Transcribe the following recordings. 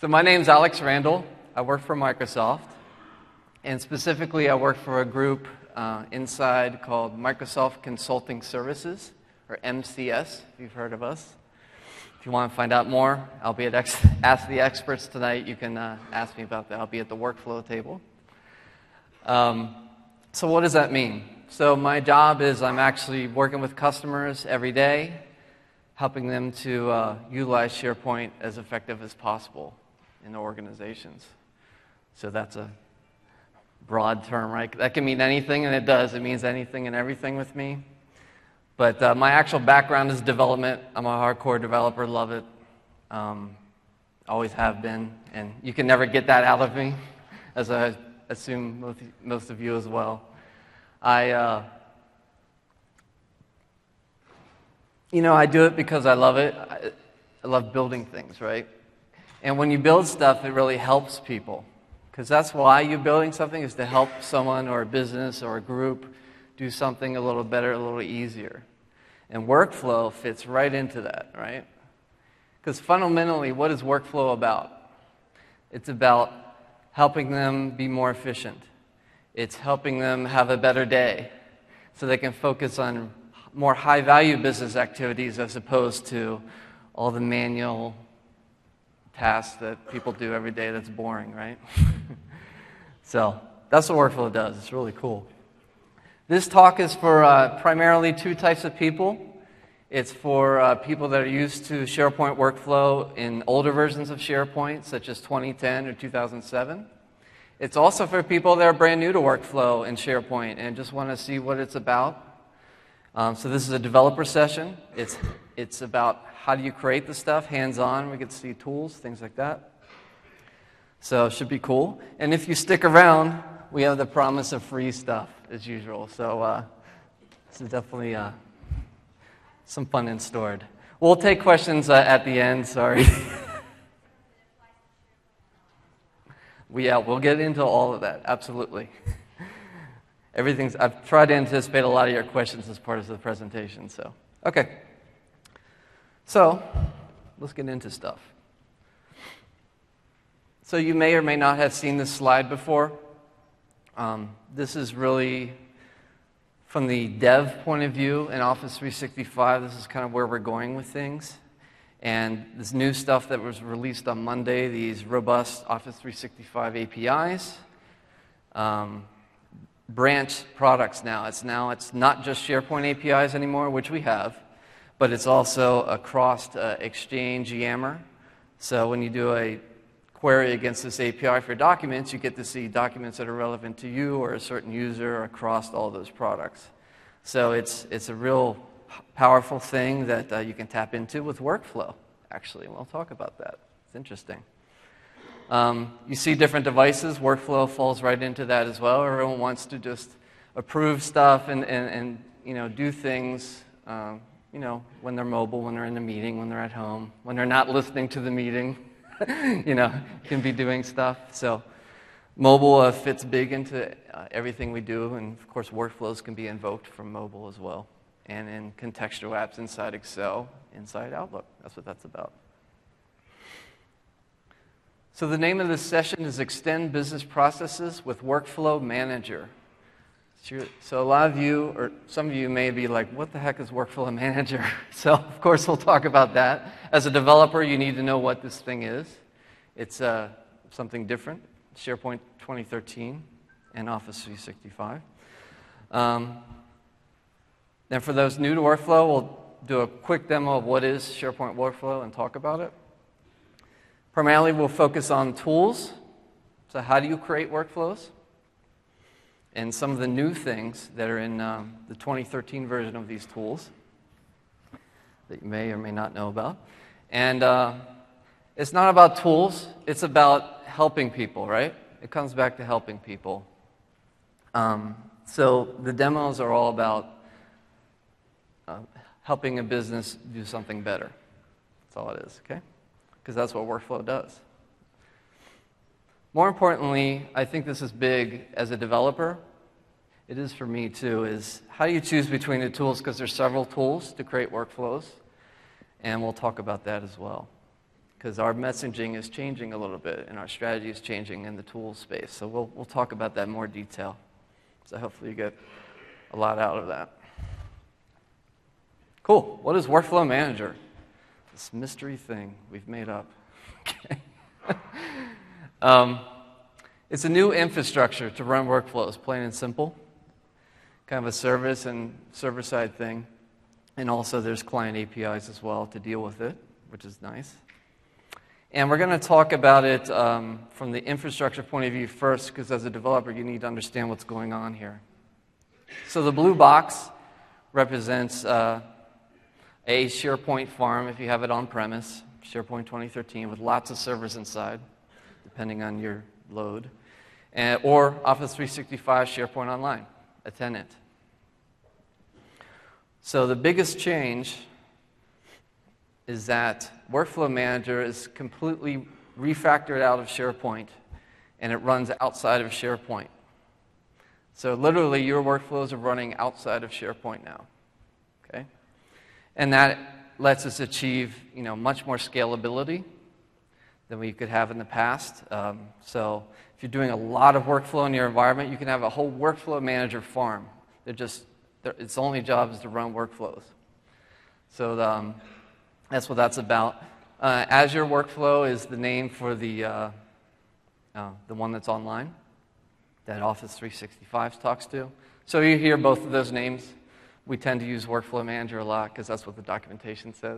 So my name's Alex Randall. I work for Microsoft, and specifically I work for a group inside called Microsoft Consulting Services, or MCS, if you've heard of us. If you want to find out more, I'll be at Ask the Experts tonight. You can ask me about that. I'll be at the workflow table. So what does that mean? So my job is I'm actually working with customers every day, helping them to utilize SharePoint as effective as possible in their organizations. So that's a broad term, right? That can mean anything, and it does. It means anything and everything with me. But my actual background is development. I'm a hardcore developer, love it. Always have been, and you can never get that out of me, as I assume most of you as well. I do it because I love it. I love building things, right? And when you build stuff, it really helps people. Because that's why you're building something, is to help someone or a business or a group do something a little better, a little easier. And workflow fits right into that, right? Because fundamentally, what is workflow about? It's about helping them be more efficient. It's helping them have a better day so they can focus on more high-value business activities as opposed to all the manual tasks that people do every day that's boring, right? So that's what workflow does. It's really cool. This talk is for primarily two types of people. It's for people that are used to SharePoint workflow in older versions of SharePoint, such as 2010 or 2007. It's also for people that are brand new to workflow in SharePoint and just want to see what it's about. So this is a developer session. It's about how do you create the stuff, hands-on. We get to see tools, things like that. So it should be cool. And if you stick around, we have the promise of free stuff, as usual. So this is definitely some fun in store. We'll take questions at the end, sorry. We'll get into all of that, absolutely. I've tried to anticipate a lot of your questions as part of the presentation, so. Okay. So, let's get into stuff. So you may or may not have seen this slide before. This is really, from the dev point of view in Office 365, this is kind of where we're going with things. And this new stuff that was released on Monday, these robust Office 365 APIs, branch products now. It's not just SharePoint APIs anymore, which we have, but it's also across Exchange, Yammer. So when you do a query against this API for documents, you get to see documents that are relevant to you or a certain user across all those products. So it's a real powerful thing that you can tap into with workflow, actually. We'll talk about that. It's interesting. You see different devices. Workflow falls right into that as well. Everyone wants to just approve stuff and do things, when they're mobile, when they're in a meeting, when they're at home, when they're not listening to the meeting, can be doing stuff. So mobile fits big into everything we do, and of course workflows can be invoked from mobile as well, and in contextual apps inside Excel, inside Outlook. That's what that's about. So the name of this session is Extend Business Processes with Workflow Manager. So a lot of you, or some of you may be like, what the heck is Workflow Manager? So of course we'll talk about that. As a developer, you need to know what this thing is. It's something different, SharePoint 2013 and Office 365. And for those new to workflow, we'll do a quick demo of what is SharePoint workflow and talk about it. Primarily, we'll focus on tools. So how do you create workflows? And some of the new things that are in the 2013 version of these tools that you may or may not know about. And it's not about tools. It's about helping people, right? It comes back to helping people. So the demos are all about helping a business do something better. That's all it is, okay? Because that's what workflow does. More importantly, I think this is big as a developer. It is for me too, is how do you choose between the tools? Because there's several tools to create workflows, and we'll talk about that as well. because our messaging is changing a little bit and our strategy is changing in the tools space. So we'll talk about that in more detail. So hopefully you get a lot out of that. Cool. What is Workflow Manager? This mystery thing we've made up. Okay. It's a new infrastructure to run workflows, plain and simple. Kind of a service and server-side thing. And also there's client APIs as well to deal with it, which is nice. And we're going to talk about it from the infrastructure point of view first, because as a developer, you need to understand what's going on here. So the blue box represents a SharePoint farm, if you have it on-premise, SharePoint 2013, with lots of servers inside, depending on your load, or Office 365 SharePoint Online, a tenant. So the biggest change is that Workflow Manager is completely refactored out of SharePoint, and it runs outside of SharePoint. So literally, your workflows are running outside of SharePoint now. Okay? And that lets us achieve, much more scalability than we could have in the past. So if you're doing a lot of workflow in your environment, you can have a whole Workflow Manager farm. Its only job is to run workflows. So that's what that's about. Azure Workflow is the name for the one that's online that Office 365 talks to. So you hear both of those names. We tend to use Workflow Manager a lot because that's what the documentation says.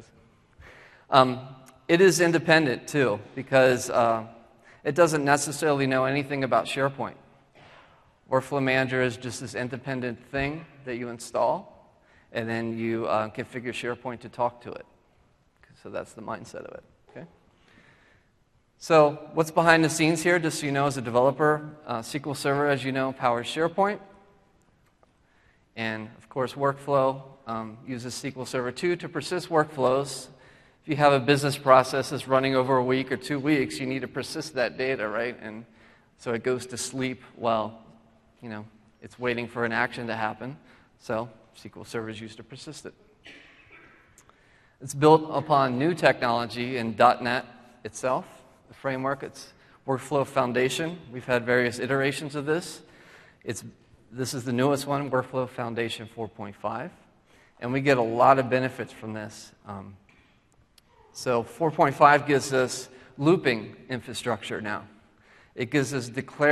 It is independent, too, because it doesn't necessarily know anything about SharePoint. Workflow Manager is just this independent thing that you install, and then you configure SharePoint to talk to it. So that's the mindset of it. Okay? So what's behind the scenes here, just so you know as a developer, SQL Server, as you know, powers SharePoint. And, of course, Workflow uses SQL Server 2 to persist workflows. If you have a business process that's running over a week or 2 weeks, you need to persist that data, right? And so it goes to sleep while, it's waiting for an action to happen. So SQL Server is used to persist it. It's built upon new technology in .NET itself, the framework. It's Workflow Foundation. We've had various iterations of this. This is the newest one, Workflow Foundation 4.5. And we get a lot of benefits from this. So 4.5 gives us looping infrastructure now. It gives us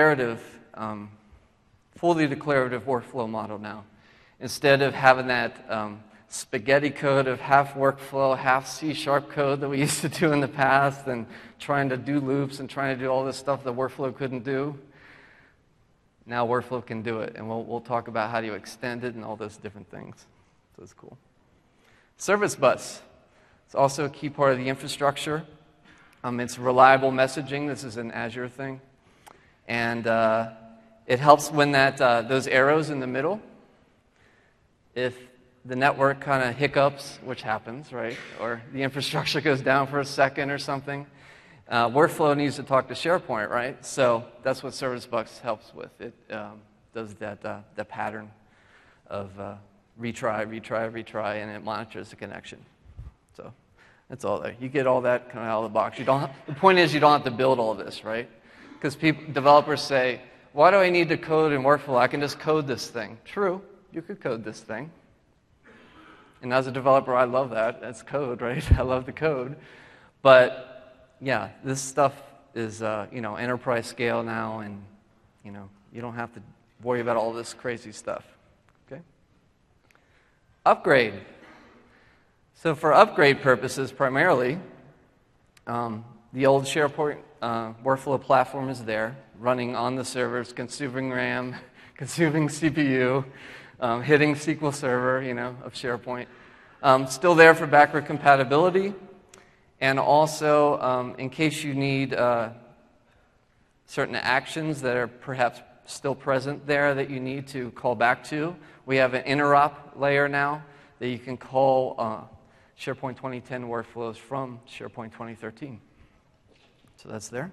fully declarative workflow model now. Instead of having that spaghetti code of half workflow, half C# code that we used to do in the past, and trying to do loops and trying to do all this stuff that Workflow couldn't do. Now Workflow can do it, and we'll talk about how do you extend it and all those different things. So it's cool. Service Bus. It's also a key part of the infrastructure. It's reliable messaging. This is an Azure thing. And it helps when those arrows in the middle, if the network kind of hiccups, which happens, right? Or the infrastructure goes down for a second or something, Workflow needs to talk to SharePoint, right? So that's what Service Bus helps with. It does that pattern of retry, and it monitors the connection. So that's all there. You get all that kind of out of the box. The point is you don't have to build all this, right? Because developers say, why do I need to code in Workflow? I can just code this thing. True, you could code this thing. And as a developer, I love that. That's code, right? I love the code. But yeah, this stuff is enterprise scale now, and you don't have to worry about all this crazy stuff. Okay? Upgrade. So for upgrade purposes, primarily, the old SharePoint Workflow platform is there, running on the servers, consuming RAM, consuming CPU, hitting SQL Server, of SharePoint. Still there for backward compatibility. And also, in case you need certain actions that are perhaps still present there that you need to call back to, we have an interop layer now that you can call SharePoint 2010 workflows from SharePoint 2013. So that's there.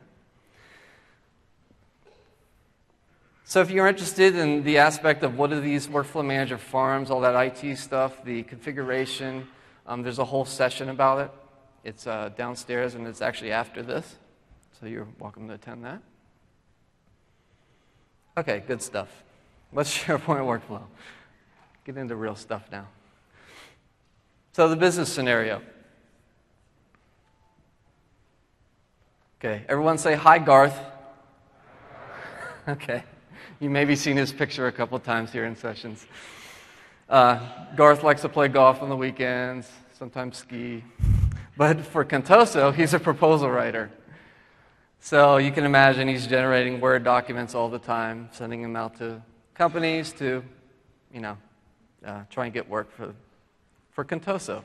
So if you're interested in the aspect of what are these Workflow Manager farms, all that IT stuff, the configuration, there's a whole session about it It's downstairs, and it's actually after this, so you're welcome to attend that. Okay, good stuff. What's SharePoint workflow? Get into real stuff now. So the business scenario. Okay, everyone say hi, Garth. Okay, you maybe seen his picture a couple times here in sessions. Garth likes to play golf on the weekends, sometimes ski. But for Contoso, he's a proposal writer. So you can imagine he's generating Word documents all the time, sending them out to companies to, try and get work for Contoso.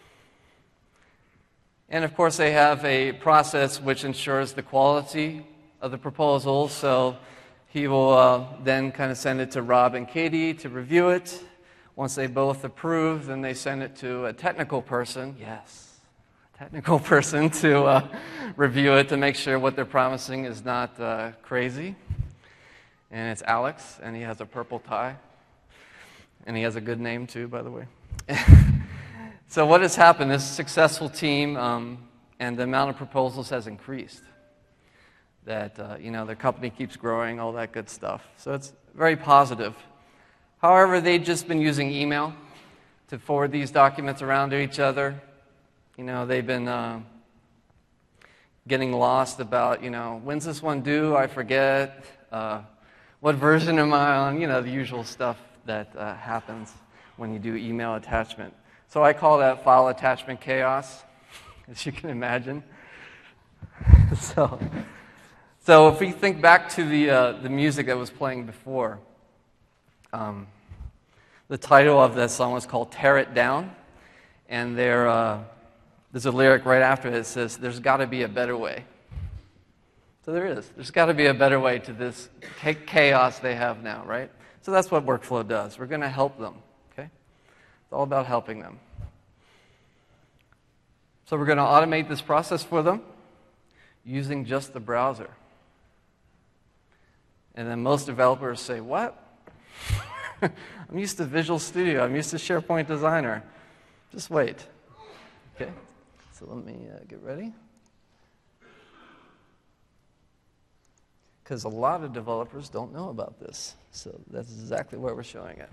And of course, they have a process which ensures the quality of the proposal. So he will then kind of send it to Rob and Katie to review it. Once they both approve, then they send it to a technical person. Yes, a technical person to review it to make sure what they're promising is not crazy. And it's Alex, and he has a purple tie. And he has a good name, too, by the way. So what has happened, this successful team and the amount of proposals has increased. That, their company keeps growing, all that good stuff. So it's very positive. However, they've just been using email to forward these documents around to each other. They've been getting lost about, when's this one due? I forget. What version am I on? The usual stuff that happens when you do email attachment. So I call that file attachment chaos, as you can imagine. So if we think back to the music that was playing before, the title of that song was called Tear It Down, and there's a lyric right after it that says, there's got to be a better way. So there is. There's got to be a better way to this chaos they have now, right? So that's what Workflow does. We're going to help them, okay? It's all about helping them. So we're going to automate this process for them using just the browser. And then most developers say, what? I'm used to Visual Studio. I'm used to SharePoint Designer. Just wait. Okay, so let me get ready. Because a lot of developers don't know about this. So that's exactly where we're showing it.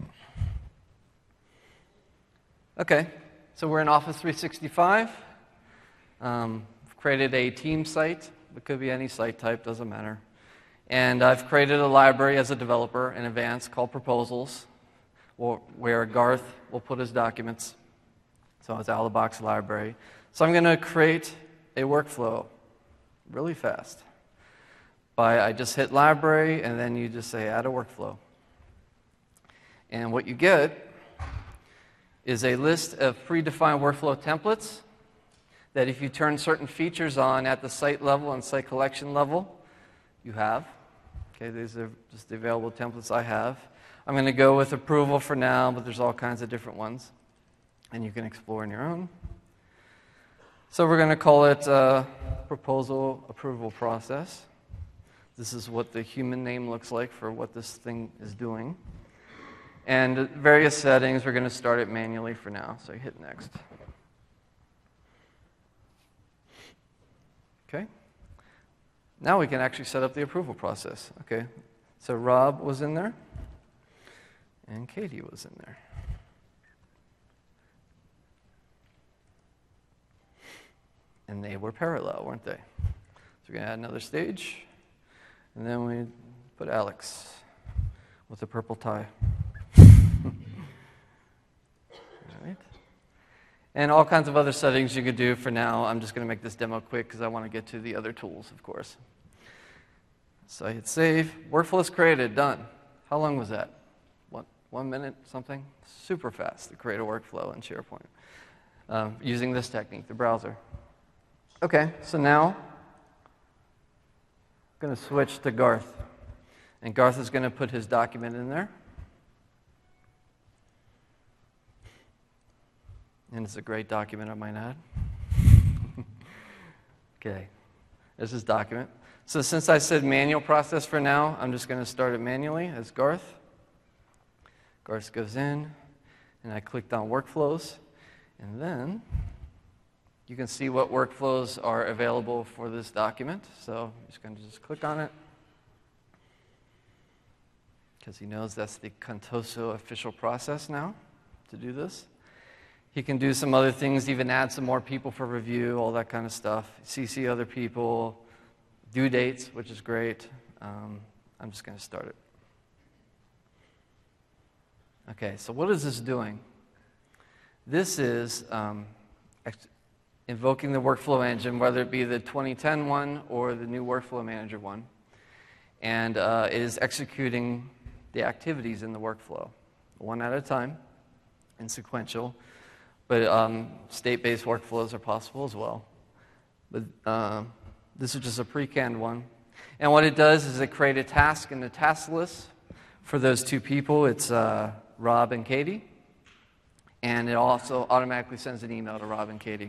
Okay, so we're in Office 365. I've created a team site. It could be any site type, doesn't matter. And I've created a library as a developer in advance called Proposals, where Garth will put his documents. So it's out-of-the-box library. So I'm going to create a workflow really fast. I just hit library, and then you just say add a workflow. And what you get is a list of predefined workflow templates that if you turn certain features on at the site level and site collection level, you have. Okay, these are just the available templates I have. I'm going to go with approval for now, but there's all kinds of different ones. And you can explore on your own. So we're going to call it proposal approval process. This is what the human name looks like for what this thing is doing. And various settings, we're going to start it manually for now. So hit next. Okay. Now we can actually set up the approval process. Okay. So Rob was in there, and Katie was in there. And they were parallel, weren't they? So we're going to add another stage. And then we put Alex with a purple tie. All right. And all kinds of other settings you could do for now. I'm just going to make this demo quick because I want to get to the other tools, of course. So I hit save. Workflow is created. Done. How long was that? 1 minute, something? Super fast to create a workflow in SharePoint using this technique, the browser. Okay, so now I'm going to switch to Garth. And Garth is going to put his document in there. And it's a great document, I might add. Okay, there's his document. So since I said manual process for now, I'm just going to start it manually as Garth. Garth goes in, and I clicked on workflows. And then You can see what workflows are available for this document. So I'm just going to just click on it, because he knows that's the Contoso official process now to do this. He can do some other things, even add some more people for review, all that kind of stuff. CC other people, due dates, which is great. I'm just going to start it. Okay, so what is this doing? This is invoking the workflow engine, whether it be the 2010 one or the new Workflow Manager one, and it is executing the activities in the workflow, one at a time, in sequential. But state-based workflows are possible as well. But this is just a pre-canned one. And what it does is it creates a task in the task list for those two people. It's Rob and Katie. And it also automatically sends an email to Rob and Katie.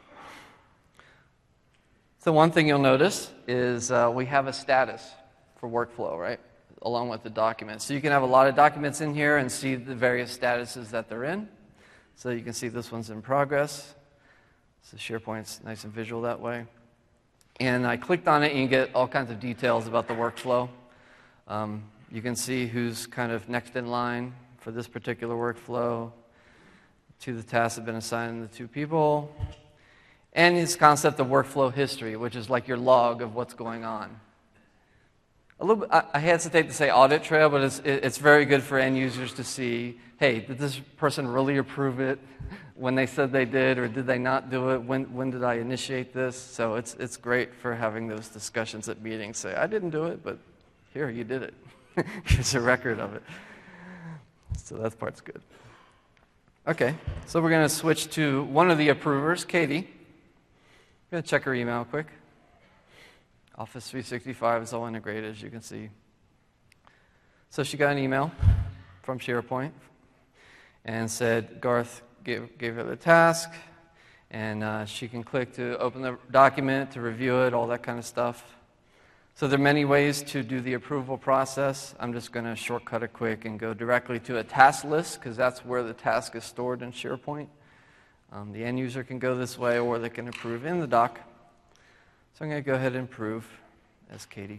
So one thing you'll notice is we have a status for workflow, right, along with the documents. So you can have a lot of documents in here and see the various statuses that they're in. So you can see this one's in progress. So SharePoint's nice and visual that way. And I clicked on it, and you get all kinds of details about the workflow. You can see who's kind of next in line for this particular workflow. To the tasks have been assigned to the two people. And this concept of workflow history, which is like your log of what's going on. A little bit, I hesitate to say audit trail, but it's very good for end users to see, hey, did this person really approve it when they said they did, or did they not do it? When did I initiate this? So it's great for having those discussions at meetings. Say, I didn't do it, but here, you did it. Here's a record of it. So that part's good. Okay, so we're going to switch to one of the approvers, Katie. I'm going to check her email quick. Office 365 is all integrated, as you can see. So she got an email from SharePoint and said Garth gave her the task, and she can click to open the document, to review it, all that kind of stuff. So there are many ways to do the approval process. I'm just going to shortcut it quick and go directly to a task list, because that's where the task is stored in SharePoint. The end user can go this way, or they can approve in the doc. So I'm going to go ahead and approve as Katie.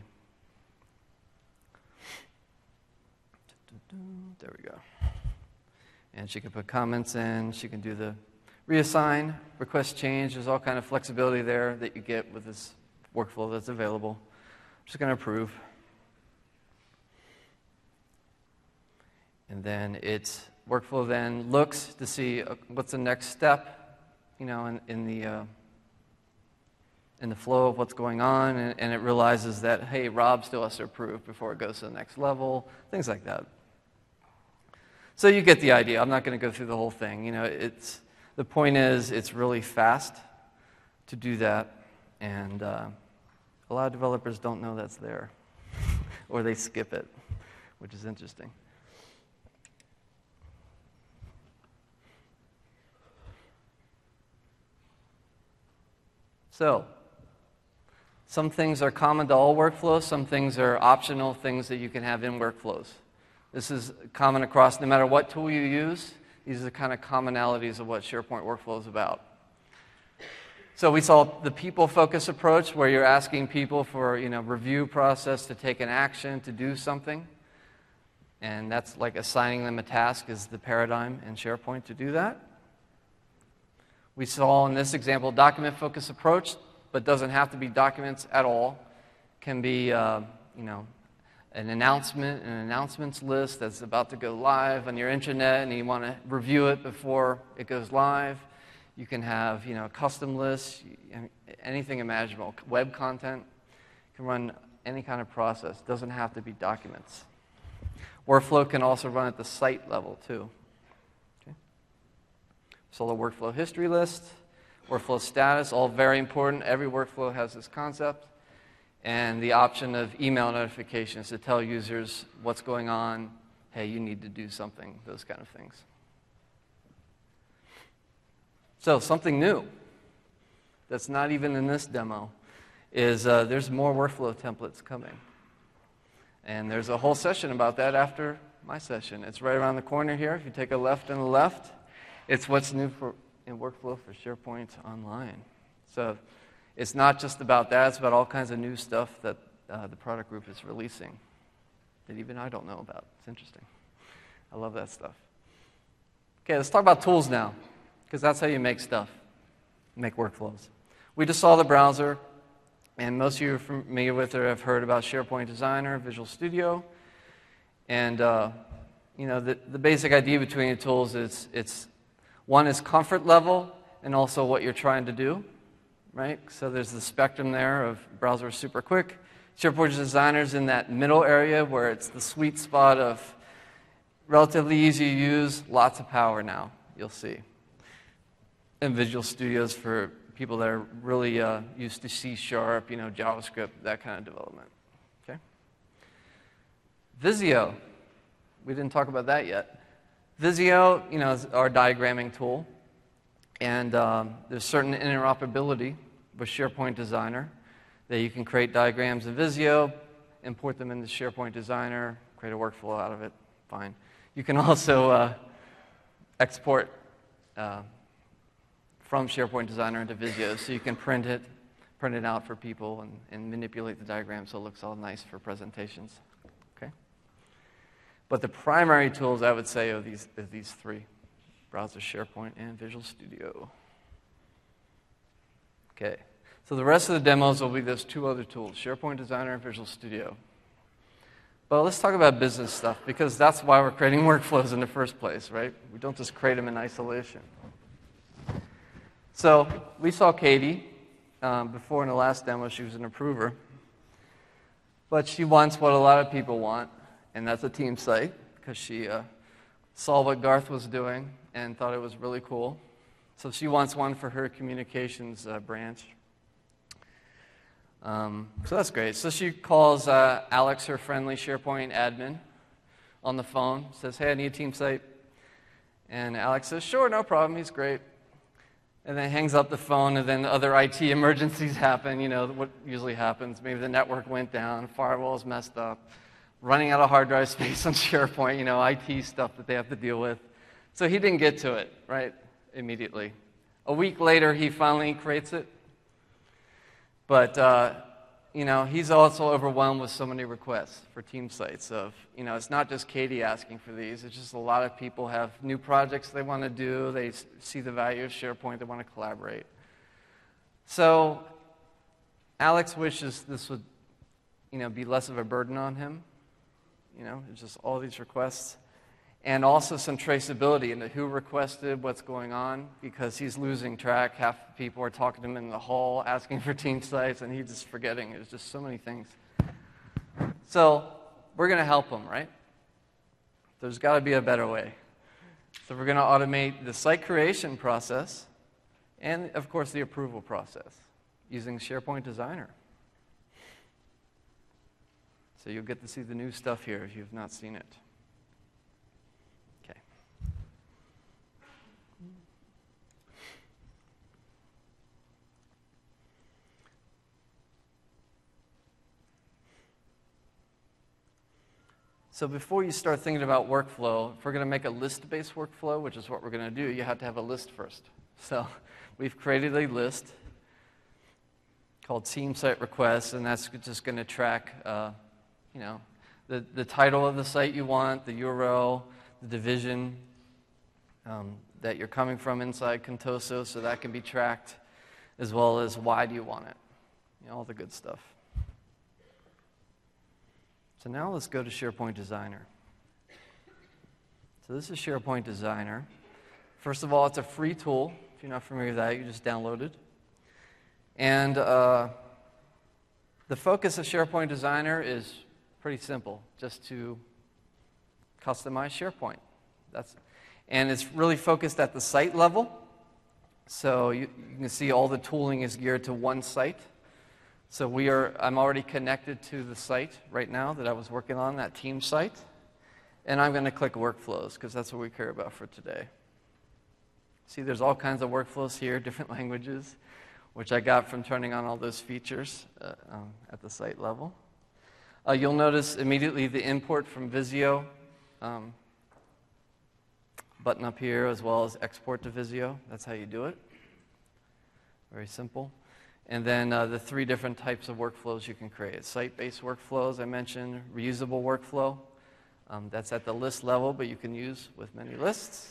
There we go. And she can put comments in. She can do the reassign, request change. There's all kind of flexibility there that you get with this workflow that's available. I'm just going to approve. And then its workflow then looks to see what's the next step, you know, in the flow of what's going on, and it realizes that, hey, Rob still has to approve before it goes to the next level, things like that. So you get the idea. I'm not going to go through the whole thing. You know, the point is it's really fast to do that, and a lot of developers don't know that's there, or they skip it, which is interesting. So, some things are common to all workflows. Some things are optional things that you can have in workflows. This is common across, no matter what tool you use. These are the kind of commonalities of what SharePoint Workflow is about. So we saw the people-focused approach, where you're asking people for, you know, review process to take an action, to do something. And that's like assigning them a task is the paradigm in SharePoint to do that. We saw in this example document-focused approach, but doesn't have to be documents at all. Can be, you know, an announcement, an announcements list that's about to go live on your intranet, and you want to review it before it goes live. You can have, you know, custom lists, anything imaginable. Web content can run any kind of process. It doesn't have to be documents. Workflow can also run at the site level too. Okay. So the workflow history list, workflow status, all very important. Every workflow has this concept. And the option of email notifications to tell users what's going on, hey, you need to do something, those kind of things. So something new that's not even in this demo is there's more workflow templates coming. And there's a whole session about that after my session. It's right around the corner here. If you take a left and a left, it's what's new for in workflow for SharePoint Online. So it's not just about that, it's about all kinds of new stuff that the product group is releasing that even I don't know about. It's interesting. I love that stuff. Okay, let's talk about tools now, because that's how you make stuff, make workflows. We just saw the browser, and most of you are familiar with or have heard about SharePoint Designer, Visual Studio. And the basic idea between the tools is one is comfort level and also what you're trying to do, right? So there's the spectrum there of browser super quick. SharePoint Designer's in that middle area where it's the sweet spot of relatively easy to use, lots of power now, you'll see. And Visual Studio's for people that are really used to C#, JavaScript, that kind of development. Okay. Visio, we didn't talk about that yet. Visio, is our diagramming tool, and there's certain interoperability with SharePoint Designer that you can create diagrams in Visio, import them into SharePoint Designer, create a workflow out of it, fine. You can also export from SharePoint Designer into Visio, so you can print it out for people and manipulate the diagram so it looks all nice for presentations. Okay. But the primary tools, I would say, are these three: Browser, SharePoint, and Visual Studio. Okay. So the rest of the demos will be those two other tools: SharePoint Designer and Visual Studio. But let's talk about business stuff, because that's why we're creating workflows in the first place, right? We don't just create them in isolation. So we saw Katie before in the last demo. She was an approver. But she wants what a lot of people want, and that's a team site, because she saw what Garth was doing and thought it was really cool. So she wants one for her communications branch. So that's great. So she calls Alex, her friendly SharePoint admin, on the phone, says, "Hey, I need a team site." And Alex says, "Sure, no problem, he's great." And then hangs up the phone, and then other IT emergencies happen, what usually happens. Maybe the network went down, firewall's messed up, running out of hard drive space on SharePoint, IT stuff that they have to deal with. So he didn't get to it, right, immediately. A week later, he finally creates it. But, he's also overwhelmed with so many requests for team sites it's not just Katie asking for these. It's just a lot of people have new projects they want to do. They see the value of SharePoint. They want to collaborate. So Alex wishes this would, be less of a burden on him. It's just all these requests. And also some traceability into who requested, what's going on, because he's losing track. Half the people are talking to him in the hall, asking for team sites, and he's just forgetting. There's just so many things. So we're going to help him, right? There's got to be a better way. So we're going to automate the site creation process and, of course, the approval process using SharePoint Designer. So you'll get to see the new stuff here if you've not seen it. So before you start thinking about workflow, if we're going to make a list-based workflow, which is what we're going to do, you have to have a list first. So we've created a list called Team Site Requests, and that's just going to track, the title of the site you want, the URL, the division that you're coming from inside Contoso, so that can be tracked, as well as why do you want it, all the good stuff. So now let's go to SharePoint Designer. So this is SharePoint Designer. First of all, it's a free tool. If you're not familiar with that, you just download it. And the focus of SharePoint Designer is pretty simple, just to customize SharePoint. And it's really focused at the site level. So you can see all the tooling is geared to one site. So I'm already connected to the site right now that I was working on, that team site. And I'm going to click Workflows, because that's what we care about for today. See, there's all kinds of workflows here, different languages, which I got from turning on all those features at the site level. You'll notice immediately the import from Visio button up here, as well as export to Visio. That's how you do it. Very simple. And then the 3 different types of workflows you can create. Site-based workflows, I mentioned, reusable workflow. That's at the list level, but you can use with many lists,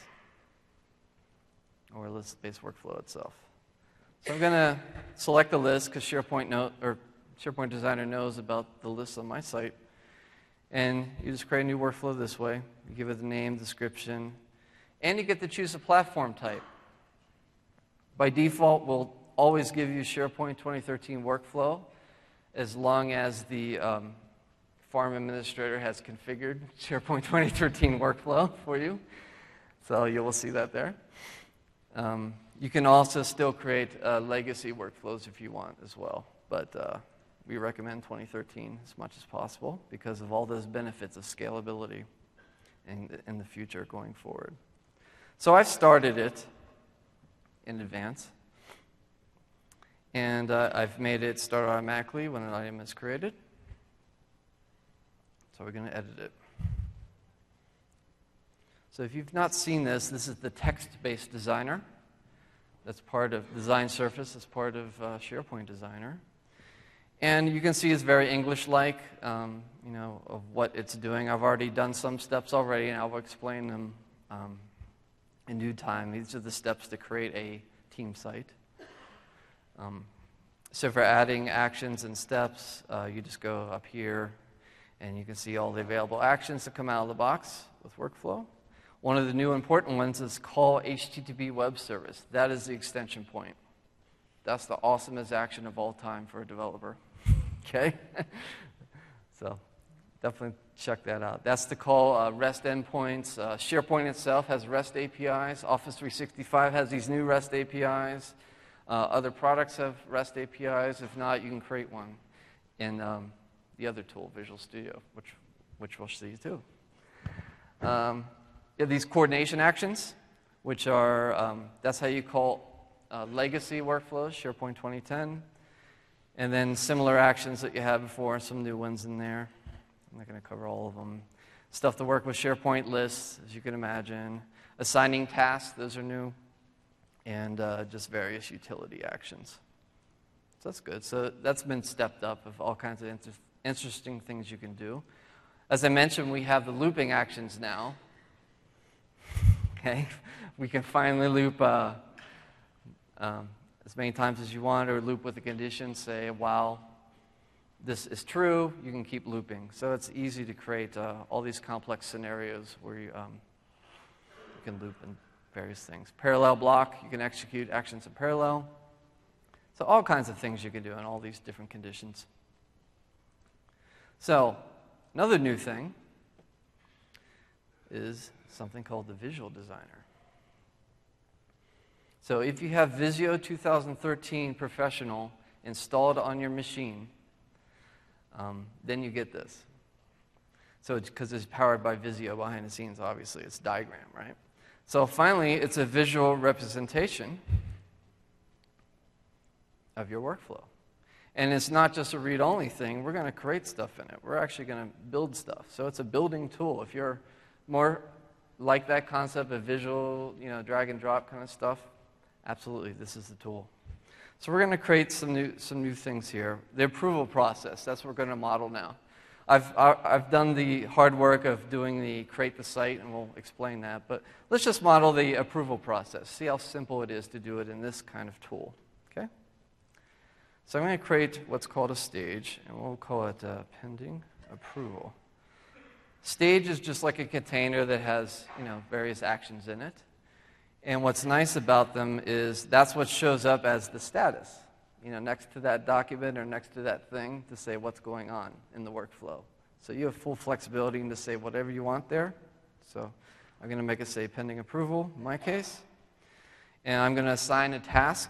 or list-based workflow itself. So I'm going to select the list because SharePoint Designer knows about the list on my site. And you just create a new workflow this way. You give it the name, description, and you get to choose a platform type. By default, we'll always give you SharePoint 2013 workflow as long as the farm administrator has configured SharePoint 2013 workflow for you. So you will see that there. You can also still create legacy workflows if you want as well, but we recommend 2013 as much as possible because of all those benefits of scalability in the future going forward. So I've started it in advance, and I've made it start automatically when an item is created. So we're going to edit it. So if you've not seen this, this is the text-based designer. That's part of Design Surface. That's part of SharePoint Designer. And you can see it's very English-like, of what it's doing. I've already done some steps already, and I'll explain them in due time. These are the steps to create a team site. So for adding actions and steps, you just go up here, and you can see all the available actions that come out of the box with workflow. One of the new important ones is call HTTP web service. That is the extension point. That's the awesomest action of all time for a developer. Okay? So definitely check that out. That's to call REST endpoints. SharePoint itself has REST APIs. Office 365 has these new REST APIs. Other products have REST APIs. If not, you can create one in the other tool, Visual Studio, which we'll see too. You have these coordination actions, which are, that's how you call legacy workflows, SharePoint 2010. And then similar actions that you had before, some new ones in there. I'm not going to cover all of them. Stuff to work with SharePoint lists, as you can imagine. Assigning tasks, those are new. And just various utility actions. So that's good. So that's been stepped up of all kinds of interesting things you can do. As I mentioned, we have the looping actions now. Okay, we can finally loop as many times as you want, or loop with a condition, say, while this is true, you can keep looping. So it's easy to create all these complex scenarios where you can loop in various things. Parallel block, you can execute actions in parallel. So all kinds of things you can do in all these different conditions. So another new thing is something called the Visual Designer. So if you have Visio 2013 Professional installed on your machine, then you get this. So because it's powered by Visio behind the scenes, obviously, it's diagram, right? So finally, it's a visual representation of your workflow. And it's not just a read-only thing. We're going to create stuff in it. We're actually going to build stuff. So it's a building tool. If you're more like that concept of visual, drag and drop kind of stuff, absolutely, this is the tool. So we're going to create some new things here. The approval process, that's what we're going to model now. I've done the hard work of doing the create the site, and we'll explain that. But let's just model the approval process. See how simple it is to do it in this kind of tool. Okay? So I'm going to create what's called a stage, and we'll call it pending approval. Stage is just like a container that has various actions in it. And what's nice about them is that's what shows up as the status, next to that document or next to that thing to say what's going on in the workflow. So you have full flexibility to say whatever you want there. So I'm going to make it say pending approval in my case. And I'm going to assign a task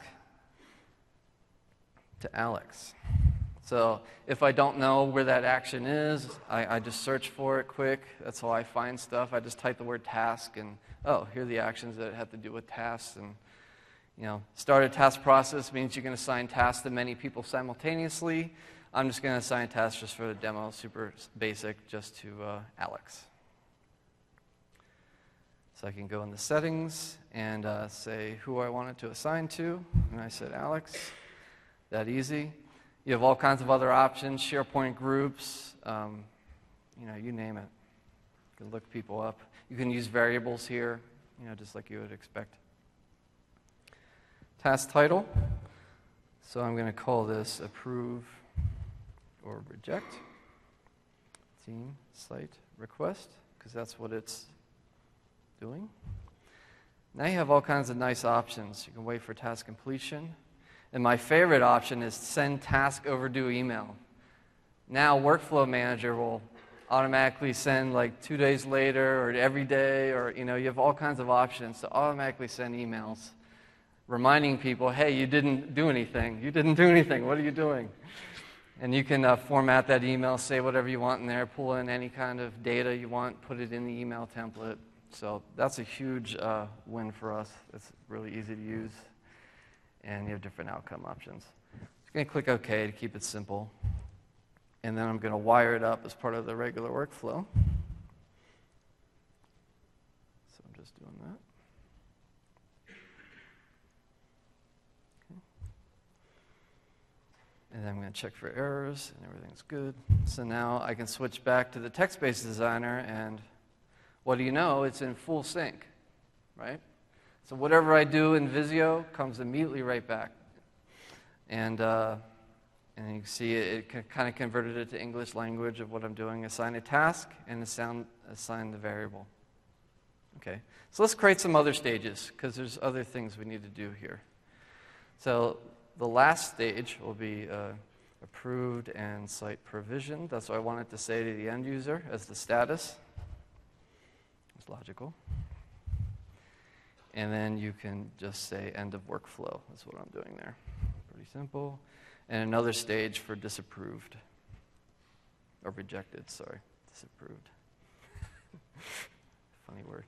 to Alex. So if I don't know where that action is, I just search for it quick. That's how I find stuff. I just type the word task and, here are the actions that have to do with tasks. And, start a task process means you can assign tasks to many people simultaneously. I'm just going to assign tasks just for the demo, super basic, just to Alex. So I can go in the settings and say who I want it to assign to. And I said Alex. That easy. You have all kinds of other options, SharePoint groups, you name it. You can look people up. You can use variables here, just like you would expect. Task title. So I'm going to call this approve or reject. Team site request, because that's what it's doing. Now you have all kinds of nice options. You can wait for task completion. And my favorite option is send task overdue email. Now Workflow Manager will automatically send like 2 days later or every day, or you have all kinds of options to automatically send emails reminding people, hey, you didn't do anything. You didn't do anything. What are you doing? And you can format that email, say whatever you want in there, pull in any kind of data you want, put it in the email template. So that's a huge win for us. It's really easy to use. And you have different outcome options. I'm going to click OK to keep it simple. And then I'm going to wire it up as part of the regular workflow. So I'm just doing that. Okay. And then I'm going to check for errors, and everything's good. So now I can switch back to the text-based designer, and what do you know? It's in full sync, right? So whatever I do in Visio comes immediately right back. And you can see it kind of converted it to English language of what I'm doing. Assign a task and assign the variable. Okay, so let's create some other stages, because there's other things we need to do here. So the last stage will be approved and site provisioned. That's what I want it to say to the end user as the status. It's logical. And then you can just say end of workflow. That's what I'm doing there. Pretty simple. And another stage for disapproved. Or rejected, sorry. Disapproved. Funny word.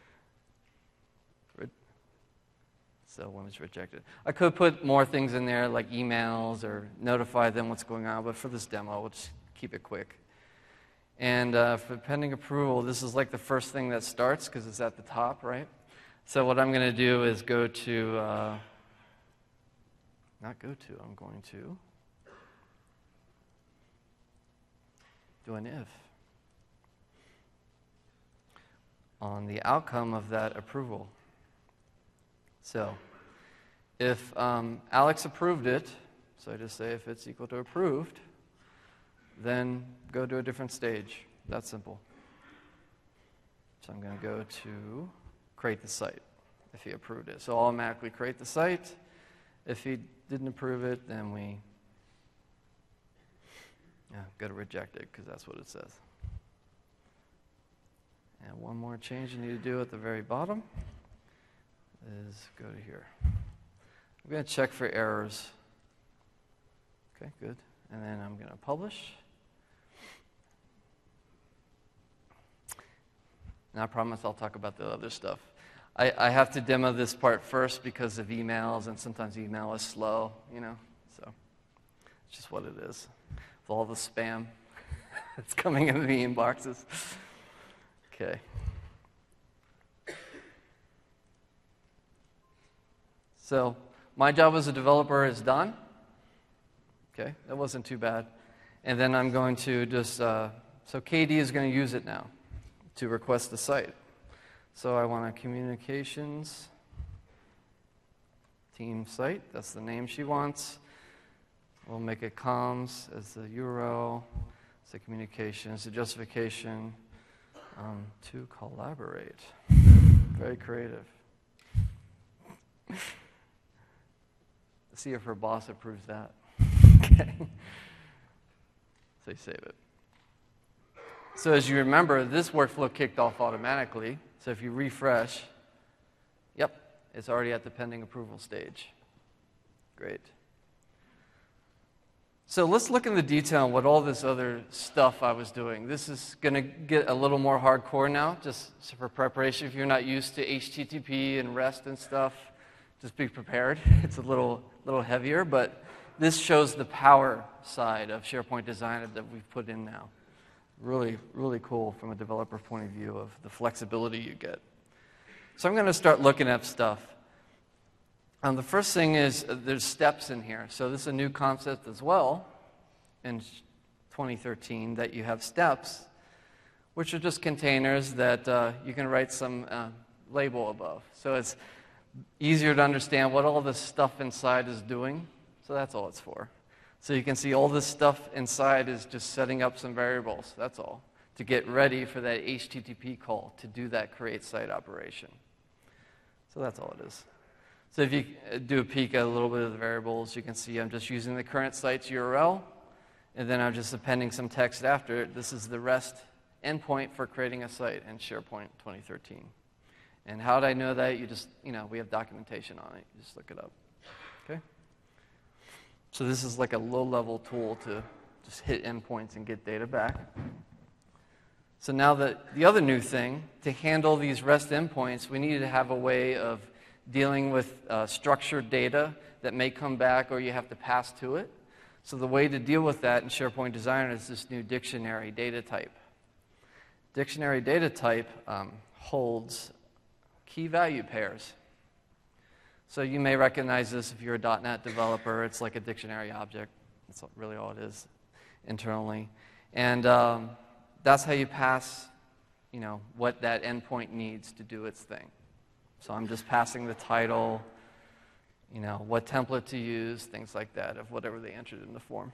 So when it's rejected. I could put more things in there like emails or notify them what's going on, but for this demo, we'll just keep it quick. And for pending approval, this is like the first thing that starts because it's at the top, right? So what I'm going to do is go to, I'm going to do an if on the outcome of that approval. So if Alex approved it, so I just say if it's equal to approved, then go to a different stage. That's simple. So I'm going to go to create the site if he approved it. So I'll automatically create the site. If he didn't approve it, then we go to reject it because that's what it says. And one more change you need to do at the very bottom is go to here. I'm going to check for errors. Okay, good. And then I'm going to publish. And I promise I'll talk about the other stuff. I have to demo this part first because of emails, and sometimes email is slow, so it's just what it is. With all the spam that's coming into the inboxes. Okay. So my job as a developer is done. Okay, that wasn't too bad. And then I'm going to just, so KD is going to use it now to request the site. So I want a communications team site. That's the name she wants. We'll make it comms as the URL. So communications, the justification to collaborate. Very creative. Let's see if her boss approves that. Okay. So you save it. So as you remember, this workflow kicked off automatically. So if you refresh, yep, it's already at the pending approval stage. Great. So let's look in the detail on what all this other stuff I was doing. This is going to get a little more hardcore now, just for preparation. If you're not used to HTTP and REST and stuff, just be prepared. It's a little heavier, but this shows the power side of SharePoint Designer that we've put in now. Really, really cool from a developer point of view of the flexibility you get. So I'm going to start looking at stuff. The first thing is there's steps in here. So this is a new concept as well in 2013, that you have steps, which are just containers that you can write some label above. So it's easier to understand what all this stuff inside is doing. So that's all it's for. So you can see all this stuff inside is just setting up some variables. That's all, to get ready for that HTTP call to do that create site operation. So that's all it is. So if you do a peek at a little bit of the variables, you can see I'm just using the current site's URL, and then I'm just appending some text after it. This is the REST endpoint for creating a site in SharePoint 2013. And how did I know that? You just, we have documentation on it. You just look it up. Okay? So this is like a low-level tool to just hit endpoints and get data back. So now the other new thing, to handle these REST endpoints, we need to have a way of dealing with structured data that may come back or you have to pass to it. So the way to deal with that in SharePoint Designer is this new dictionary data type. Dictionary data type holds key value pairs. So you may recognize this if you're a .NET developer. It's like a dictionary object. That's really all it is internally. And that's how you pass, what that endpoint needs to do its thing. So I'm just passing the title, what template to use, things like that, of whatever they entered in the form.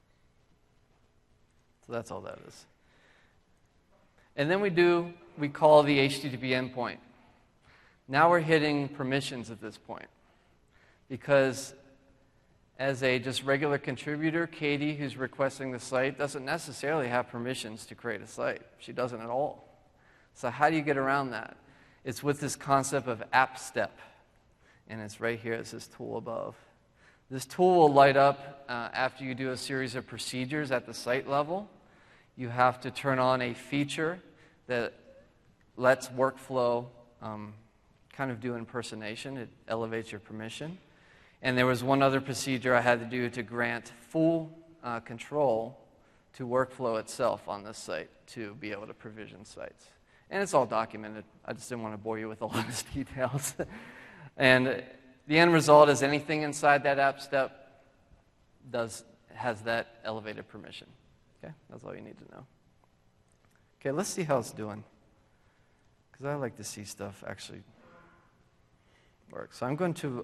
So that's all that is. And then we call the HTTP endpoint. Now we're hitting permissions at this point. Because as a just regular contributor, Katie, who's requesting the site, doesn't necessarily have permissions to create a site. She doesn't at all. So how do you get around that? It's with this concept of app step. And it's right here. It's this tool above. This tool will light up after you do a series of procedures at the site level. You have to turn on a feature that lets workflow kind of do impersonation. It elevates your permission. And there was one other procedure I had to do to grant full control to workflow itself on this site to be able to provision sites. And it's all documented. I just didn't want to bore you with all those details. And the end result is anything inside that app step has that elevated permission. Okay, that's all you need to know. Okay, let's see how it's doing. Because I like to see stuff actually work. So I'm going to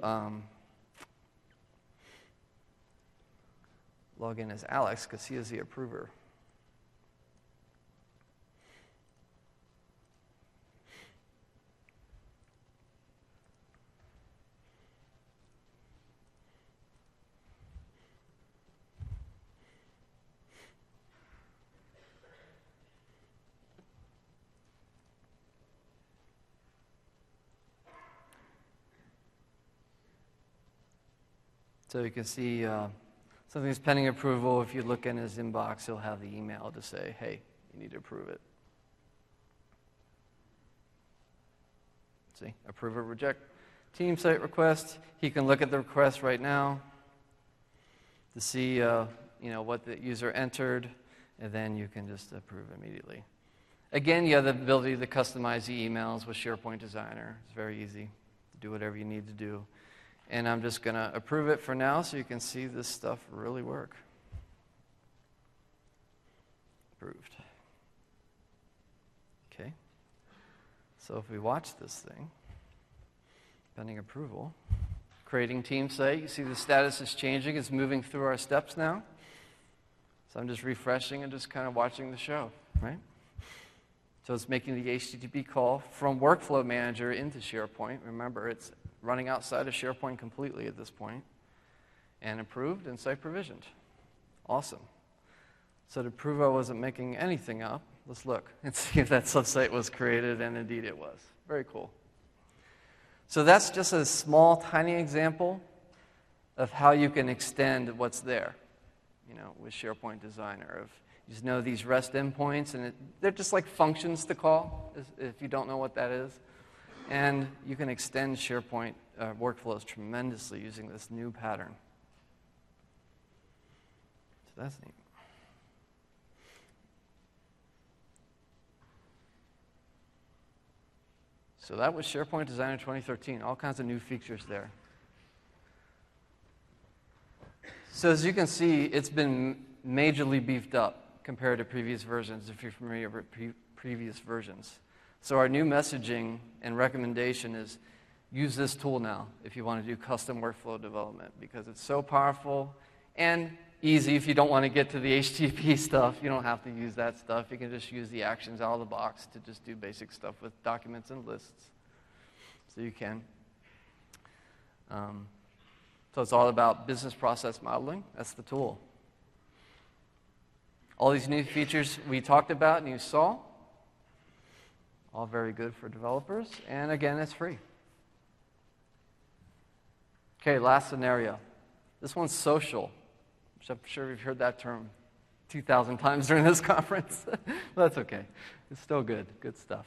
log in as Alex because he is the approver. So you can see something's pending approval. If you look in his inbox, he'll have the email to say, hey, you need to approve it. See, approve or reject team site request. He can look at the request right now to see what the user entered, and then you can just approve immediately. Again, you have the ability to customize the emails with SharePoint Designer. It's very easy to do whatever you need to do. And I'm just going to approve it for now so you can see this stuff really work. Approved. Okay. So if we watch this thing, pending approval, creating team site, you see the status is changing. It's moving through our steps now. So I'm just refreshing and just kind of watching the show, right? So it's making the HTTP call from Workflow Manager into SharePoint. Remember, it's running outside of SharePoint completely at this point, and approved and site provisioned. Awesome. So to prove I wasn't making anything up, let's look and see if that subsite was created, and indeed it was. Very cool. So that's just a small, tiny example of how you can extend what's there, with SharePoint Designer. You just know these REST endpoints, and they're just like functions to call, if you don't know what that is. And you can extend SharePoint workflows tremendously using this new pattern. So that's neat. So that was SharePoint Designer 2013, all kinds of new features there. So as you can see, it's been majorly beefed up compared to previous versions, if you're familiar with previous versions. So our new messaging and recommendation is use this tool now if you want to do custom workflow development, because it's so powerful and easy. If you don't want to get to the HTTP stuff, you don't have to use that stuff. You can just use the actions out of the box to just do basic stuff with documents and lists. So you can. So it's all about business process modeling. That's the tool. All these new features we talked about and you saw, all very good for developers. And again, it's free. Okay, last scenario. This one's social, which I'm sure you've heard that term 2,000 times during this conference. But that's okay. It's still good. Good stuff.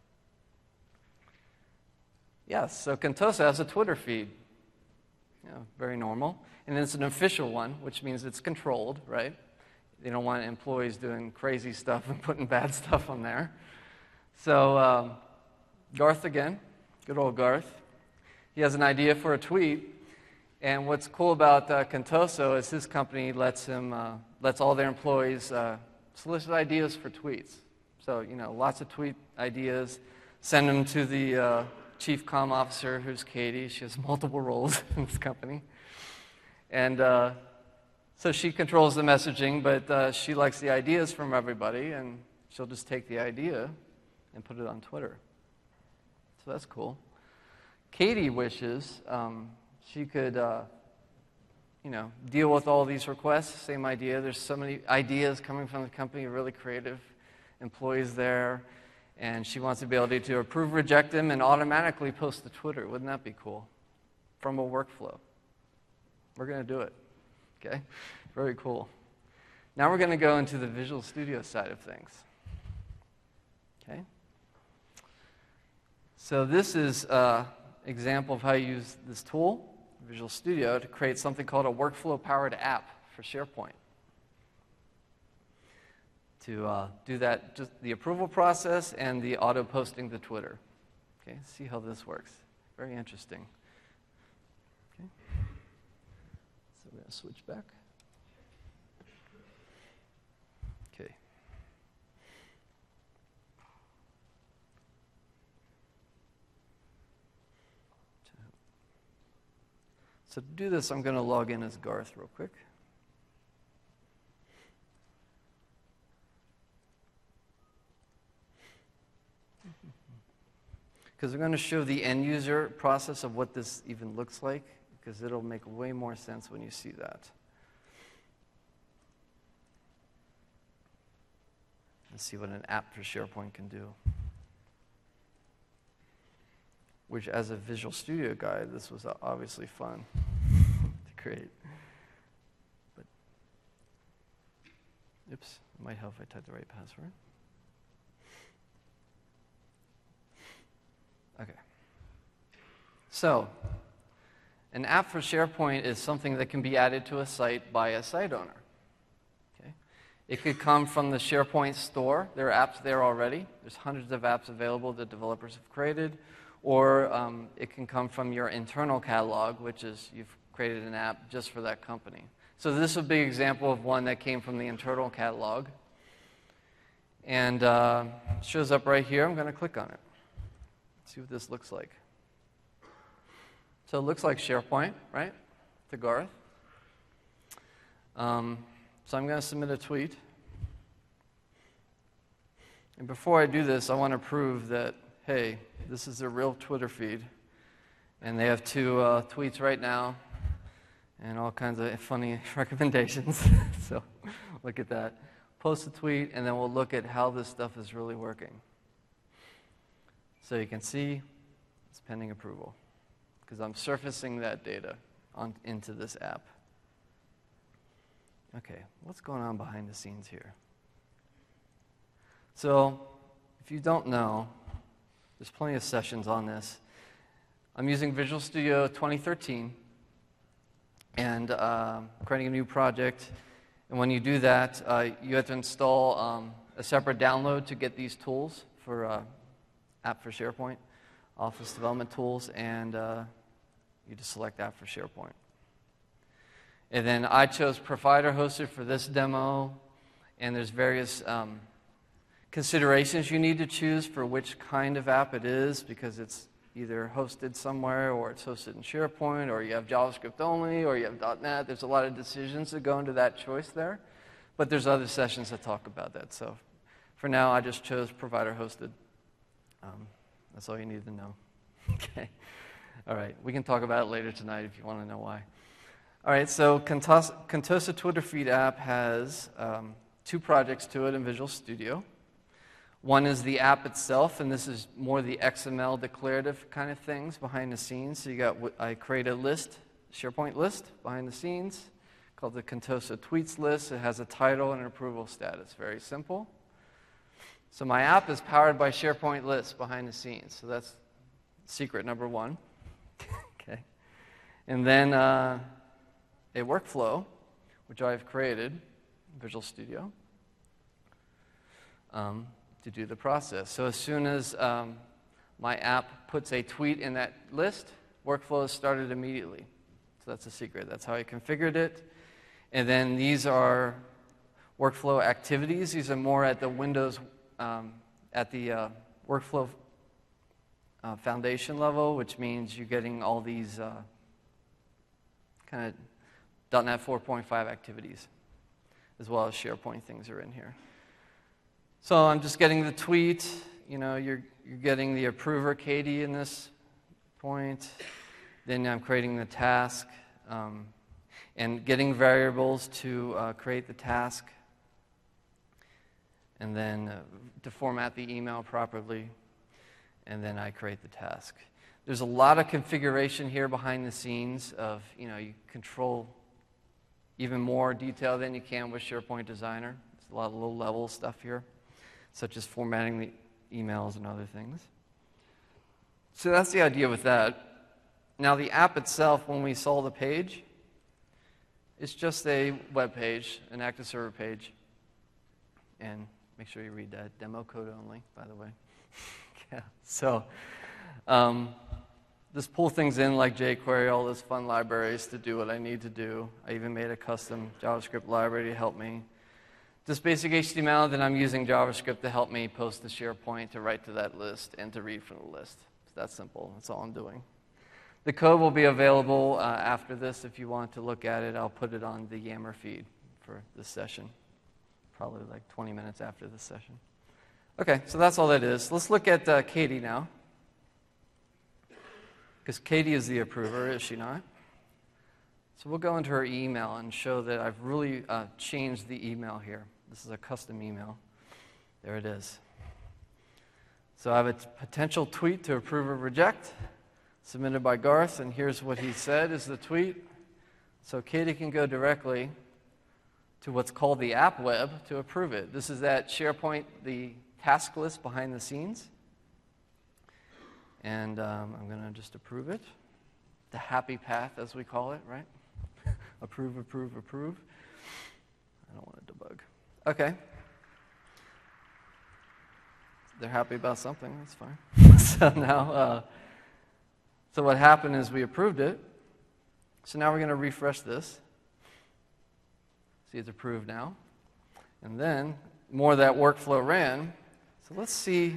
Yes, so Contoso has a Twitter feed. Very normal. And it's an official one, which means it's controlled, right? They don't want employees doing crazy stuff and putting bad stuff on there. So Garth again, good old Garth. He has an idea for a tweet. And what's cool about Contoso is his company lets all their employees solicit ideas for tweets. So, lots of tweet ideas. Send them to the chief comm officer, who's Katie. She has multiple roles in this company. And so she controls the messaging, but she likes the ideas from everybody, and she'll just take the idea and put it on Twitter. So that's cool. Katie wishes she could, deal with all these requests, same idea. There's so many ideas coming from the company, really creative employees there. And she wants to be able to approve, reject them, and automatically post to Twitter. Wouldn't that be cool? From a workflow. We're going to do it. Okay? Very cool. Now we're going to go into the Visual Studio side of things. Okay? So this is an example of how you use this tool, Visual Studio, to create something called a workflow-powered app for SharePoint. To do that, just the approval process and the auto-posting to Twitter. Okay, see how this works. Very interesting. Okay, so we're going to switch back. Okay. So to do this, I'm going to log in as Garth real quick. Because I'm going to show the end user process of what this even looks like, because it'll make way more sense when you see that. Let's see what an app for SharePoint can do. Which, as a Visual Studio guy, this was obviously fun to create. But, oops, it might help if I type the right password. Okay. So, an app for SharePoint is something that can be added to a site by a site owner. Okay. It could come from the SharePoint store. There are apps there already. There's hundreds of apps available that developers have created. Or it can come from your internal catalog, which is you've created an app just for that company. So this is a big example of one that came from the internal catalog. And it shows up right here. I'm going to click on it. See what this looks like. So it looks like SharePoint, right? To Garth. So I'm going to submit a tweet. And before I do this, I want to prove that, hey, this is a real Twitter feed. And they have 2 tweets right now and all kinds of funny recommendations. So look at that. Post a tweet, and then we'll look at how this stuff is really working. So you can see it's pending approval because I'm surfacing that data into this app. Okay, what's going on behind the scenes here? So if you don't know, there's plenty of sessions on this. I'm using Visual Studio 2013 and creating a new project. And when you do that, you have to install a separate download to get these tools for app for SharePoint. Office development tools, and you just select that for SharePoint. And then I chose provider hosted for this demo, and there's various considerations you need to choose for which kind of app it is, because it's either hosted somewhere, or it's hosted in SharePoint, or you have JavaScript only, or you have .NET. There's a lot of decisions that go into that choice there, but there's other sessions that talk about that. So for now, I just chose provider hosted. That's all you need to know. Okay. All right. We can talk about it later tonight if you want to know why. All right. So Contosa Twitter Feed app has 2 projects to it in Visual Studio. One is the app itself, and this is more the XML declarative kind of things behind the scenes. So I create a list, SharePoint list behind the scenes called the Contosa Tweets list. It has a title and an approval status. Very simple. So my app is powered by SharePoint lists behind the scenes. So that's secret number 1. Okay. And then a workflow, which I've created in Visual Studio, to do the process. So as soon as my app puts a tweet in that list, workflow is started immediately. So that's a secret. That's how I configured it. And then these are workflow activities. These are more at the Windows, at the workflow foundation level, which means you're getting all these kind of .NET 4.5 activities, as well as SharePoint things are in here. So I'm just getting the tweet. You know, you're getting the approver, Katie, in this point. Then I'm creating the task and getting variables to create the task, and then to format the email properly, and then I create the task. There's a lot of configuration here behind the scenes of, you control even more detail than you can with SharePoint Designer. There's a lot of low-level stuff here, such as formatting the emails and other things. So that's the idea with that. Now the app itself, when we saw the page, it's just a web page, an active server page. And make sure you read that. Demo code only, by the way. Yeah. So just pull things in like jQuery, all those fun libraries to do what I need to do. I even made a custom JavaScript library to help me. Just basic HTML, then I'm using JavaScript to help me post to SharePoint, to write to that list, and to read from the list. It's that simple. That's all I'm doing. The code will be available after this. If you want to look at it, I'll put it on the Yammer feed for this session, probably like 20 minutes after this session. Okay, so that's all that is. Let's look at Katie now, because Katie is the approver, is she not? So we'll go into her email and show that I've really changed the email here. This is a custom email. There it is. So I have a potential tweet to approve or reject, submitted by Garth, and here's what he said is the tweet. So Katie can go directly to what's called the app web to approve it. This is that SharePoint, the task list behind the scenes. And I'm going to just approve it. The happy path, as we call it, right? Approve, approve, approve. I don't want to debug. Okay. They're happy about something. That's fine. So now, so what happened is we approved it. So now we're going to refresh this. See, it's approved now. And then more of that workflow ran. So let's see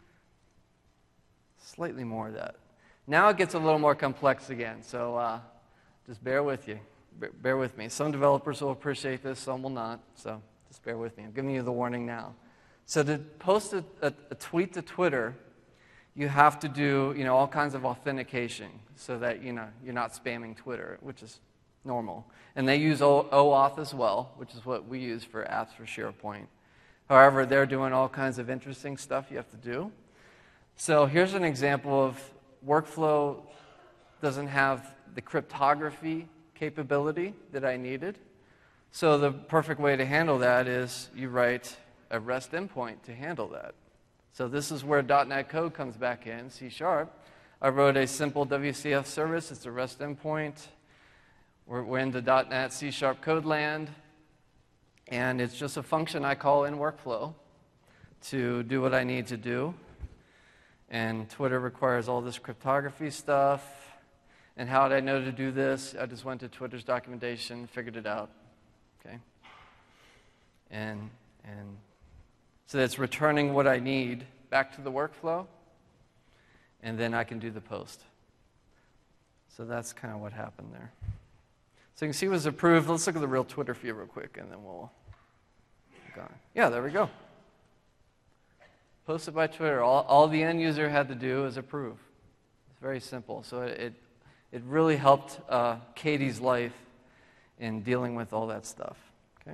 slightly more of that. Now it gets a little more complex again. So just bear with you. Bear with me. Some developers will appreciate this, some will not. So just bear with me. I'm giving you the warning now. So to post a tweet to Twitter, you have to do all kinds of authentication so that you're not spamming Twitter, which is normal. And they use OAuth as well, which is what we use for apps for SharePoint. However, they're doing all kinds of interesting stuff you have to do. So here's an example of workflow doesn't have the cryptography capability that I needed. So the perfect way to handle that is you write a REST endpoint to handle that. So this is where .NET code comes back in, C#. I wrote a simple WCF service. It's a REST endpoint. We're into .NET C# code land. And it's just a function I call in workflow to do what I need to do. And Twitter requires all this cryptography stuff. And how did I know to do this? I just went to Twitter's documentation, figured it out. Okay? And so it's returning what I need back to the workflow, and then I can do the post. So that's kind of what happened there. So you can see it was approved. Let's look at the real Twitter feed real quick, and then we'll go on. Yeah, there we go. Posted by Twitter. All the end user had to do is approve. It's very simple. So it really helped Katie's life in dealing with all that stuff. Okay?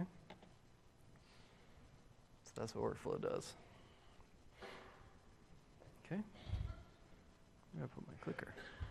So that's what Workflow does. Okay? I'm going to put my clicker.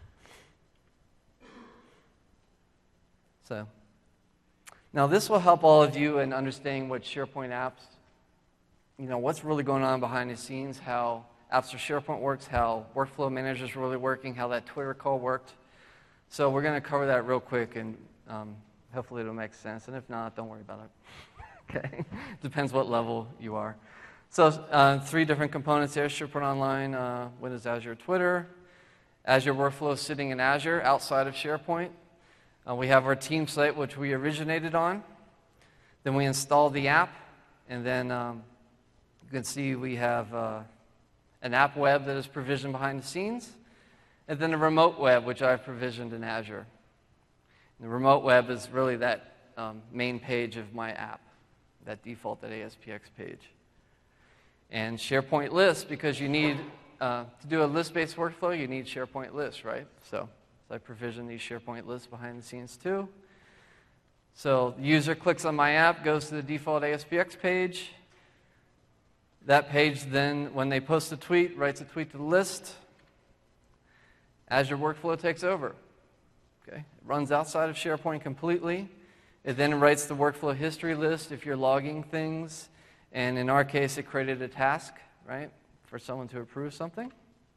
So, now this will help all of you in understanding what SharePoint apps, what's really going on behind the scenes, how Apps for SharePoint works, how Workflow Manager is really working, how that Twitter call worked. So we're going to cover that real quick, and hopefully it'll make sense. And if not, don't worry about it. Okay? Depends what level you are. So 3 different components there: SharePoint Online, Windows, Azure, Twitter. Azure Workflow sitting in Azure outside of SharePoint. We have our team site, which we originated on. Then we install the app, and then you can see we have an app web that is provisioned behind the scenes, and then a remote web, which I've provisioned in Azure. And the remote web is really that main page of my app, that default, that ASPX page. And SharePoint lists, because you need, to do a list-based workflow, you need SharePoint lists, right? So I provision these SharePoint lists behind the scenes too. So the user clicks on my app, goes to the default ASPX page. That page then, when they post a tweet, writes a tweet to the list. Azure Workflow takes over. Okay? It runs outside of SharePoint completely. It then writes the workflow history list if you're logging things. And in our case, it created a task, right, for someone to approve something.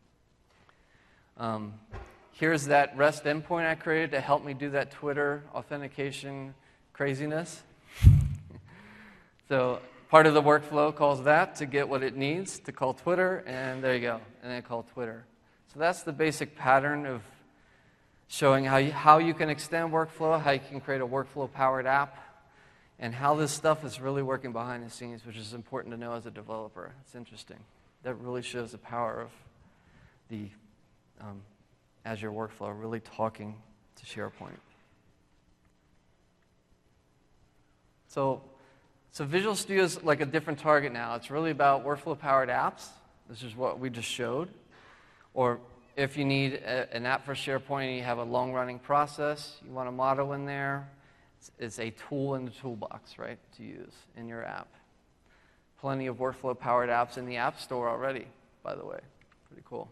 Here's that REST endpoint I created to help me do that Twitter authentication craziness. So part of the workflow calls that to get what it needs to call Twitter, and there you go, and then call Twitter. So that's the basic pattern of showing how you can extend workflow, how you can create a workflow-powered app, and how this stuff is really working behind the scenes, which is important to know as a developer. It's interesting. That really shows the power of the Azure Workflow really talking to SharePoint. So Visual Studio is like a different target now. It's really about workflow-powered apps. This is what we just showed. Or if you need an app for SharePoint and you have a long-running process, you want a model in there, it's a tool in the toolbox, right, to use in your app. Plenty of workflow-powered apps in the App Store already, by the way. Pretty cool.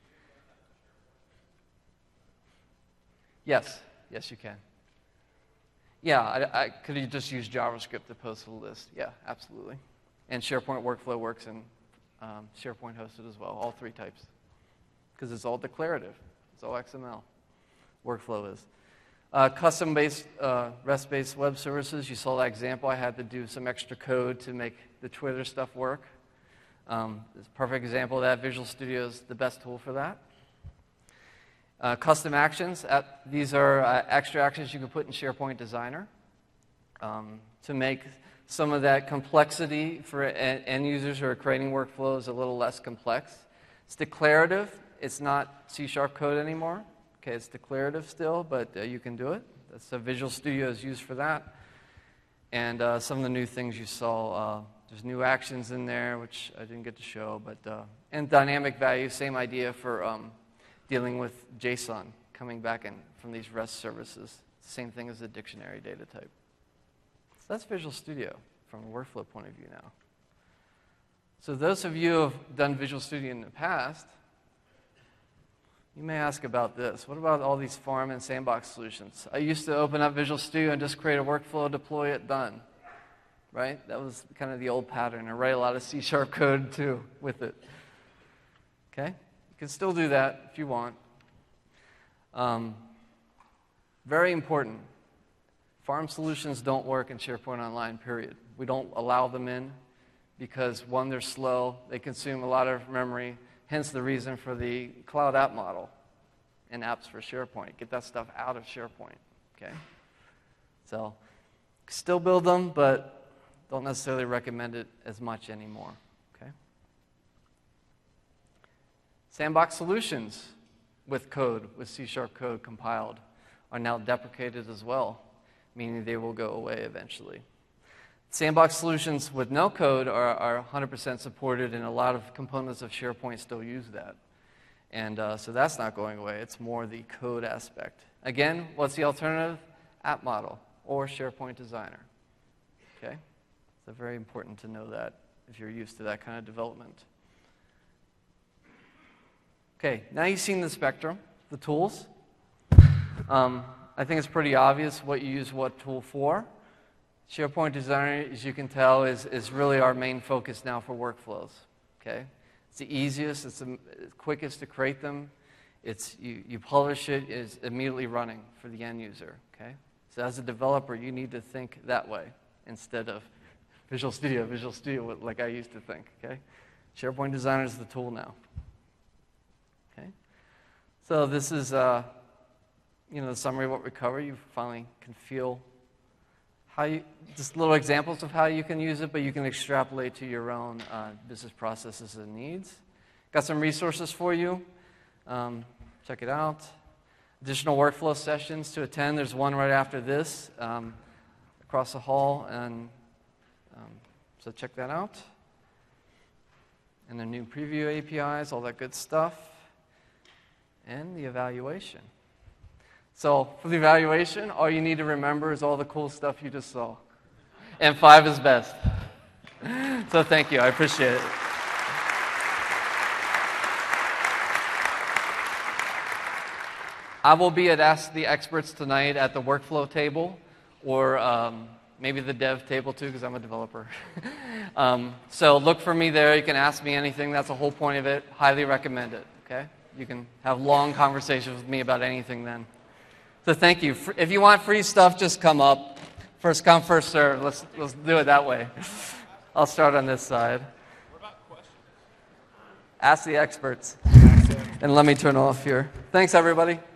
Yes, you can. Yeah, I could you just use JavaScript to post a list? Yeah, absolutely. And SharePoint Workflow works in SharePoint hosted as well, all 3 types. Because it's all declarative. It's all XML. Workflow is. Custom-based, REST-based web services. You saw that example. I had to do some extra code to make the Twitter stuff work. It's a perfect example of that. Visual Studio is the best tool for that. Custom actions. These are extra actions you can put in SharePoint Designer to make some of that complexity for end users who are creating workflows a little less complex. It's declarative. It's not C# code anymore. Okay, it's declarative still, but you can do it. So Visual Studio is used for that. And some of the new things you saw, there's new actions in there, which I didn't get to show. And dynamic value, same idea for dealing with JSON coming back in from these REST services. Same thing as the dictionary data type. So that's Visual Studio from a workflow point of view now. So those of you who have done Visual Studio in the past, you may ask about this. What about all these farm and sandbox solutions? I used to open up Visual Studio and just create a workflow, deploy it, done. Right? That was kind of the old pattern. I write a lot of C# code too with it. Okay? You can still do that if you want. Very important. Farm solutions don't work in SharePoint Online, period. We don't allow them in because, one, they're slow. They consume a lot of memory. Hence the reason for the cloud app model and apps for SharePoint. Get that stuff out of SharePoint, okay? So still build them, but don't necessarily recommend it as much anymore, okay? Sandbox solutions with code, with C# code compiled, are now deprecated as well, meaning they will go away eventually. Sandbox solutions with no code are 100% supported, and a lot of components of SharePoint still use that. And so that's not going away. It's more the code aspect. Again, what's the alternative? App model or SharePoint Designer. Okay? So very important to know that if you're used to that kind of development. Okay, now you've seen the spectrum, the tools. I think it's pretty obvious what you use what tool for. SharePoint Designer, as you can tell, is really our main focus now for workflows. Okay? It's the easiest, it's the quickest to create them. You publish it, it's immediately running for the end user. Okay? So as a developer, you need to think that way instead of Visual Studio like I used to think. Okay? SharePoint Designer is the tool now. Okay? So this is the summary of what we cover. You finally can feel just little examples of how you can use it, but you can extrapolate to your own business processes and needs. Got some resources for you. Check it out. Additional workflow sessions to attend. There's one right after this across the hall, and so check that out. And the new preview APIs, all that good stuff. And the evaluation. So for the evaluation, all you need to remember is all the cool stuff you just saw. And 5 is best. So thank you. I appreciate it. I will be at Ask the Experts tonight at the workflow table, or maybe the dev table too, because I'm a developer. So look for me there. You can ask me anything. That's the whole point of it. Highly recommend it. Okay? You can have long conversations with me about anything then. So thank you. If you want free stuff, just come up. First come, first serve. Let's do it that way. I'll start on this side. What about questions? Ask the experts. And let me turn off here. Thanks, everybody.